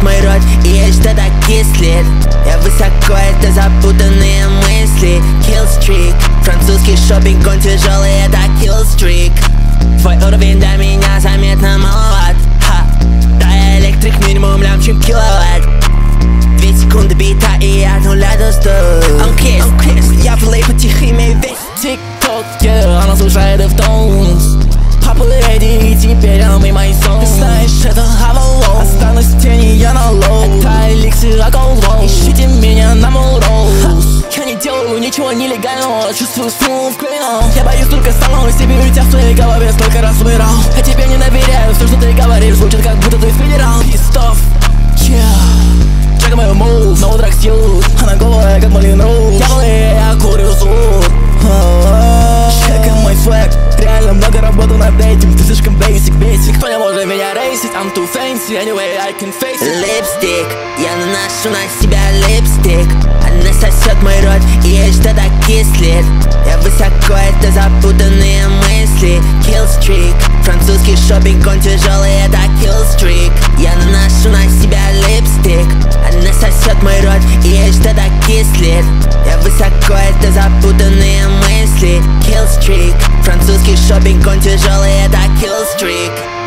сосет мой рот, и что-то кислит. Я высоко, это запутанные мысли. Killstreak, французский шопинг, он тяжелый, это killstreak. Твой уровень для меня заметно маловат. Да, я электрик, минимум лям, чем киловатт. 2 секунды бита, и я от нуля до 100. Он кист, я плей потихо, имею весь TikTok, yeah, она слушает Deftones. Папа ready, и теперь она мой сон. Ты знаешь, это Avalon. Останусь в тени, я на лоу. Это эликсир, около. Ищите меня на Молроуз. Я не делаю ничего нелегального, чувствую смув клином. Я боюсь только самого себе, ведь я в твоей голове столько раз умирал. Я тебе не доверяю, все, что ты говоришь, звучит как будто ты федерал. Pissed off, yeah. Чекай мой мув, no drug use. Она голая, как Малин Роуз. Я плей, я курю суд. Чекай мой флаг, реально много работы над этим. Ты слишком basic. Никто не может меня рейсить, I'm too fancy, anyway I can face it. Липстик, я наношу на себя липстик. Она сосет мой рот, и что-то кислит. Я высоко, это запутанные мысли. Killstreak, французский шопинг, он тяжелый, это killstreak. Я наношу на себя липстик. Она сосет мой рот, и что-то кислит. Я высоко, это запутанные мысли. Killstreak, французский шопинг, он тяжелый, это killstreak.